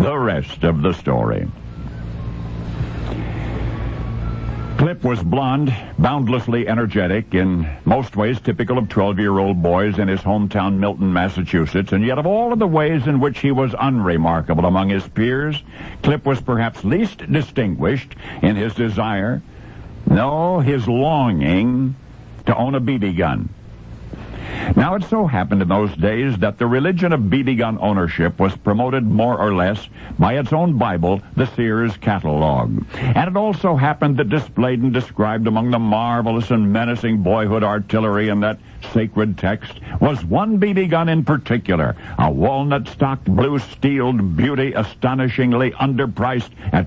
The rest of the story. Clip was blond, boundlessly energetic, in most ways typical of 12-year-old boys in his hometown Milton, Massachusetts, and yet of all of the ways in which he was unremarkable among his peers, Clip was perhaps least distinguished in his desire, his longing to own a BB gun. Now, it so happened in those days that the religion of BB gun ownership was promoted more or less by its own Bible, the Sears Catalog. And it also happened that displayed and described among the marvelous and menacing boyhood artillery in that sacred text was one BB gun in particular, a walnut-stocked, blue-steeled beauty astonishingly underpriced at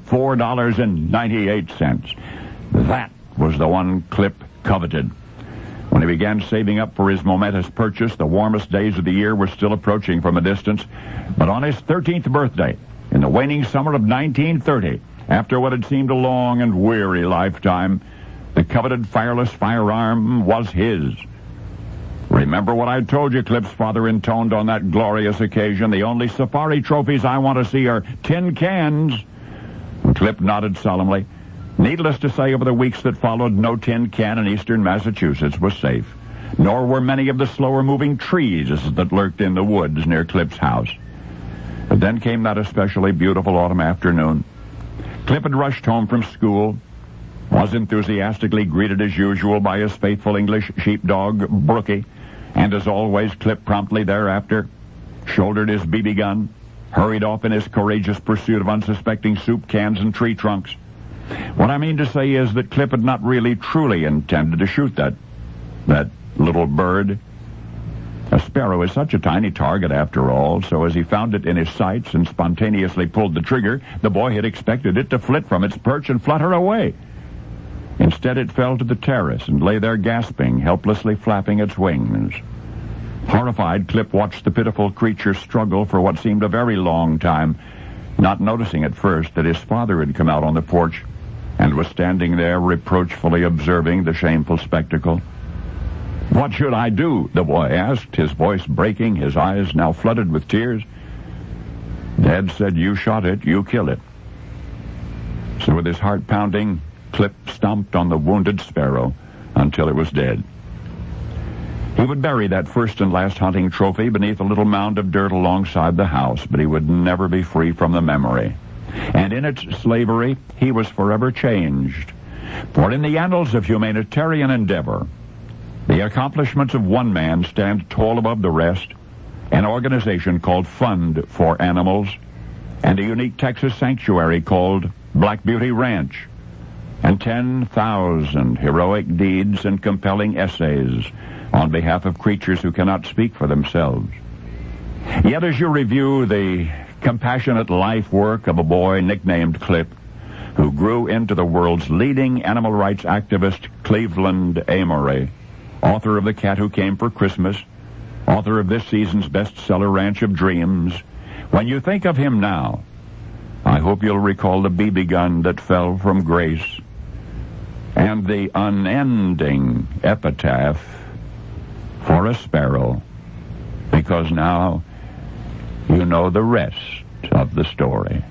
$4.98. That was the one Clip coveted. When he began saving up for his momentous purchase, the warmest days of the year were still approaching from a distance. But on his 13th birthday, in the waning summer of 1930, after what had seemed a long and weary lifetime, the coveted fireless firearm was his. "Remember what I told you," Clip's father intoned on that glorious occasion. "The only safari trophies I want to see are tin cans." And Clip nodded solemnly. Needless to say, over the weeks that followed, no tin can in eastern Massachusetts was safe, nor were many of the slower-moving trees that lurked in the woods near Clip's house. But then came that especially beautiful autumn afternoon. Clip had rushed home from school, was enthusiastically greeted as usual by his faithful English sheepdog, Brookie, and as always, Clip promptly thereafter shouldered his BB gun, hurried off in his courageous pursuit of unsuspecting soup cans and tree trunks. What I mean to say is that Clip had not really truly intended to shoot that little bird. A sparrow is such a tiny target after all, so as he found it in his sights and spontaneously pulled the trigger, the boy had expected it to flit from its perch and flutter away. Instead, it fell to the terrace and lay there gasping, helplessly flapping its wings. Horrified, Clip watched the pitiful creature struggle for what seemed a very long time, not noticing at first that his father had come out on the porch and was standing there reproachfully observing the shameful spectacle. "What should I do?" the boy asked, his voice breaking, his eyes now flooded with tears. "Dad said you shot it, you kill it." So with his heart pounding, Clip stomped on the wounded sparrow until it was dead. He would bury that first and last hunting trophy beneath a little mound of dirt alongside the house, but he would never be free from the memory. And in its slavery, he was forever changed. For in the annals of humanitarian endeavor, the accomplishments of one man stand tall above the rest, an organization called Fund for Animals, and a unique Texas sanctuary called Black Beauty Ranch, and 10,000 heroic deeds and compelling essays on behalf of creatures who cannot speak for themselves. Yet as you review the compassionate life work of a boy nicknamed Clip, who grew into the world's leading animal rights activist, Cleveland Amory, author of The Cat Who Came for Christmas, author of this season's bestseller, Ranch of Dreams, when you think of him now, I hope you'll recall the BB gun that fell from grace and the unending epitaph for a sparrow, because now you know the rest of the story.